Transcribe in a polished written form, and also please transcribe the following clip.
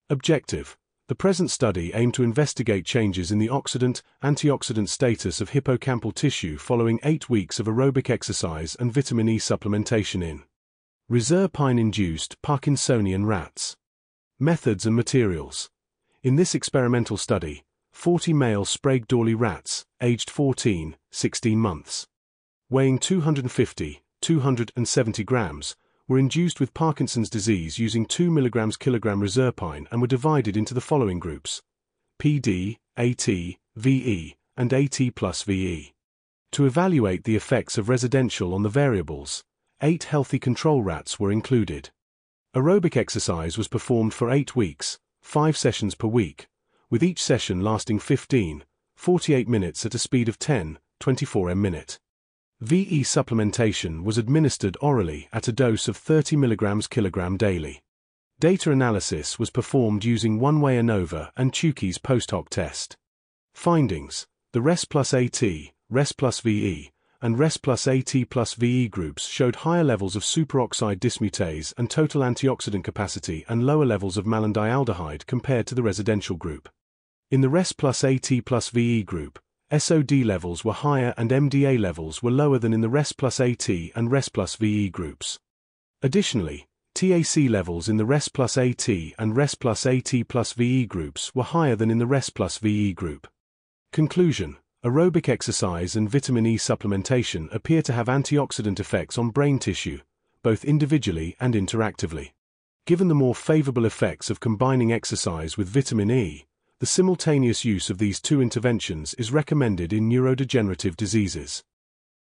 Objective: the present study aimed to investigate changes in the oxidant-antioxidant status of hippocampal tissue following 8 weeks of aerobic exercise and vitamin E supplementation in reserpine-induced Parkinsonian rats. Methods and materials. In this experimental study, 40 male Sprague-Dawley rats, aged 14, 16 months, weighing 250-270 grams, were induced with Parkinson's disease using 2 mg kilogram reserpine and were divided into the following groups: PD, AT, VE, and AT plus VE. To evaluate the effects of residential on the variables, 8 healthy control rats were included. Aerobic exercise was performed for 8 weeks, 5 sessions per week, with each session lasting 15-48 minutes at a speed of 10-24 m/minute. VE supplementation was administered orally at a dose of 30 mg kilogram daily. Data analysis was performed using one-way ANOVA and Tukey's post-hoc test. Findings: the RES plus AT, RES plus VE, and RES plus AT plus VE groups showed higher levels of superoxide dismutase and total antioxidant capacity and lower levels of malondialdehyde compared to the residential group. In the RES plus AT plus VE group, SOD levels were higher and MDA levels were lower than in the RES plus AT and RES plus VE groups. Additionally, TAC levels in the RES plus AT and RES plus AT plus VE groups were higher than in the RES plus VE group. Conclusion: aerobic exercise and vitamin E supplementation appear to have antioxidant effects on brain tissue, both individually and interactively. Given the more favorable effects of combining exercise with vitamin E, the simultaneous use of these two interventions is recommended in neurodegenerative diseases.